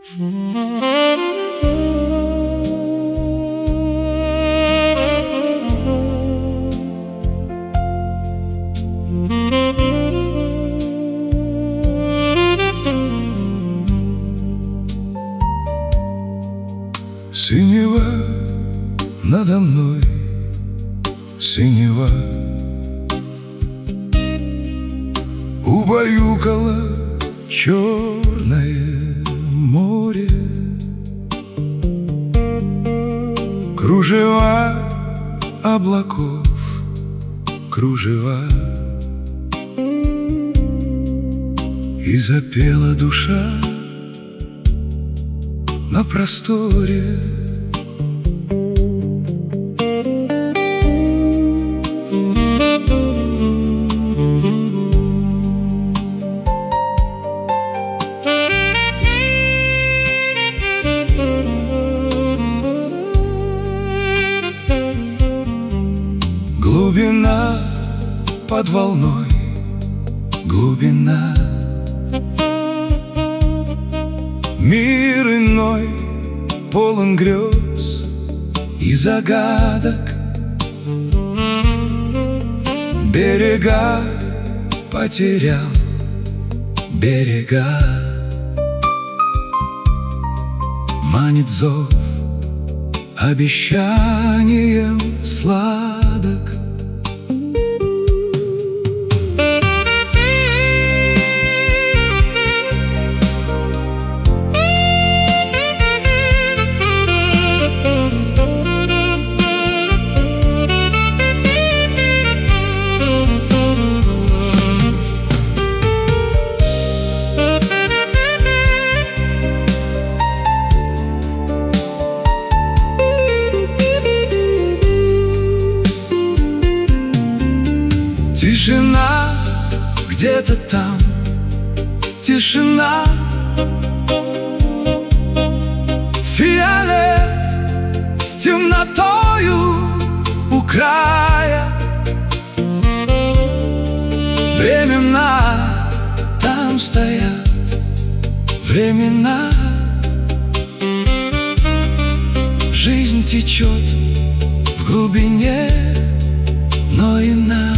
Синева надо мной, синева убаюкало черное море. Кружева облаков, кружева, и запела душа на просторе. Глубина под волной, глубина. Мир иной, полон грез и загадок. Берега потерял, берега. Манит зов обещанием сладок. Тишина где-то там, тишина. Фиолет с темнотою у края. Времена там стоят, времена. Жизнь течет в глубине, но иная.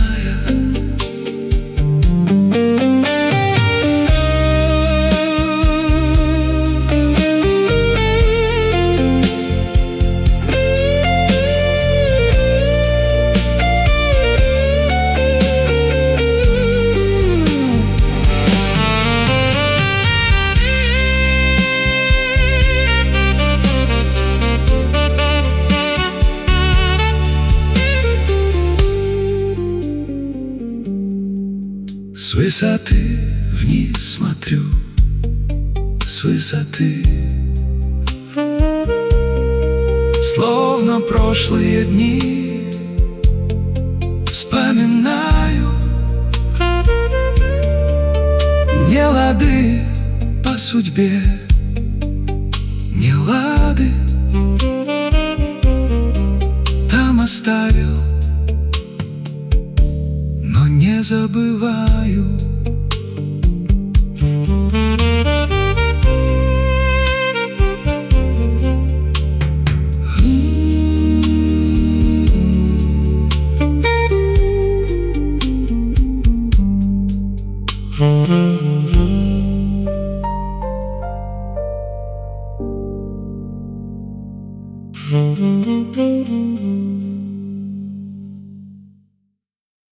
С высоты вниз смотрю, с высоты, словно прошлые дни вспоминаю. Не лады по судьбе, не лады там оставил, но не забываю. Mm-hmm.